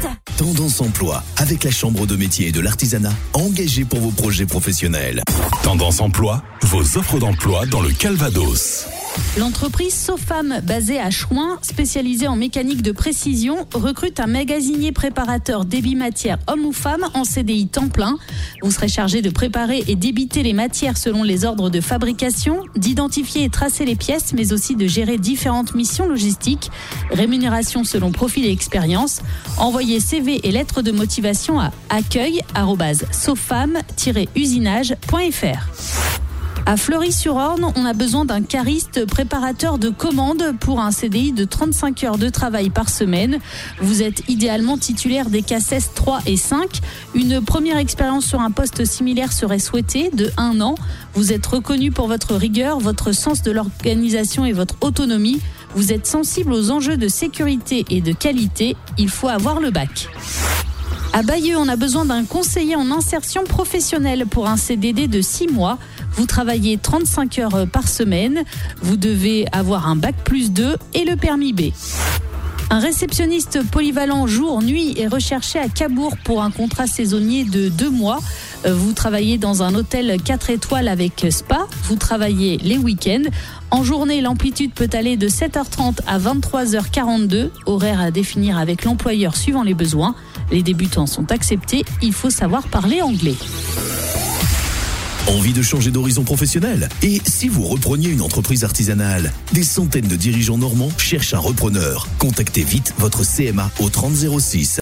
Tendance Emploi, avec la Chambre de métier et de l'artisanat, engagée pour vos projets professionnels. Tendance Emploi, vos offres d'emploi dans le Calvados. L'entreprise Sofam, basée à Chouin, spécialisée en mécanique de précision, recrute un magasinier préparateur débit matière homme ou femme en CDI temps plein. Vous serez chargé de préparer et débiter les matières selon les ordres de fabrication, d'identifier et tracer les pièces, mais aussi de gérer différentes missions logistiques. Rémunération selon profil et expérience. Envoyez CV et lettres de motivation à accueil@sofam-usinage.fr. À Fleury-sur-Orne, on a besoin d'un cariste préparateur de commandes pour un CDI de 35 heures de travail par semaine. Vous êtes idéalement titulaire des CACES 3 et 5. Une première expérience sur un poste similaire serait souhaitée de 1 an. Vous êtes reconnu pour votre rigueur, votre sens de l'organisation et votre autonomie. Vous êtes sensible aux enjeux de sécurité et de qualité. Il faut avoir le bac. À Bayeux, on a besoin d'un conseiller en insertion professionnelle pour un CDD de 6 mois. Vous travaillez 35 heures par semaine. Vous devez avoir un bac plus 2 et le permis B. Un réceptionniste polyvalent jour-nuit est recherché à Cabourg pour un contrat saisonnier de 2 mois. Vous travaillez dans un hôtel 4 étoiles avec spa. Vous travaillez les week-ends. En journée, l'amplitude peut aller de 7h30 à 23h42. Horaire à définir avec l'employeur suivant les besoins. Les débutants sont acceptés. Il faut savoir parler anglais. Envie de changer d'horizon professionnel? Et si vous repreniez une entreprise artisanale? Des centaines de dirigeants normands cherchent un repreneur. Contactez vite votre CMA au 30 06.